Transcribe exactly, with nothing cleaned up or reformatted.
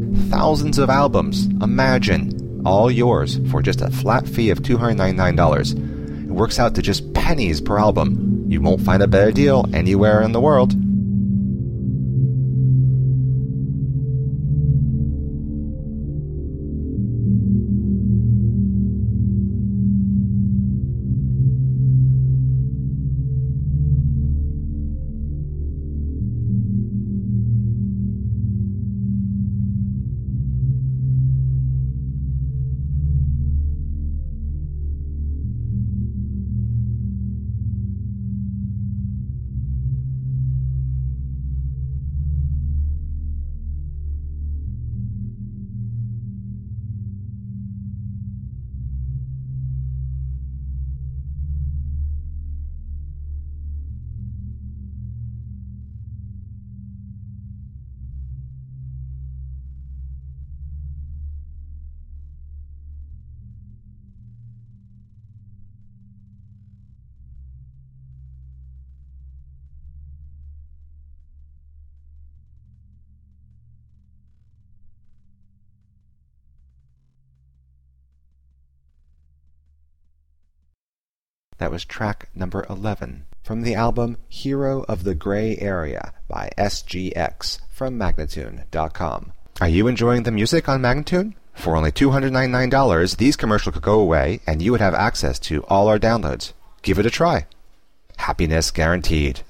Thousands of albums. Imagine. All yours for just a flat fee of two hundred ninety-nine dollars. It works out to just pennies per album. You won't find a better deal anywhere in the world. That was track number eleven from the album Hero of the Gray Area by S G X from Magnatune dot com. Are you enjoying the music on Magnatune? For only two hundred ninety-nine dollars, these commercials could go away and you would have access to all our downloads. Give it a try. Happiness guaranteed.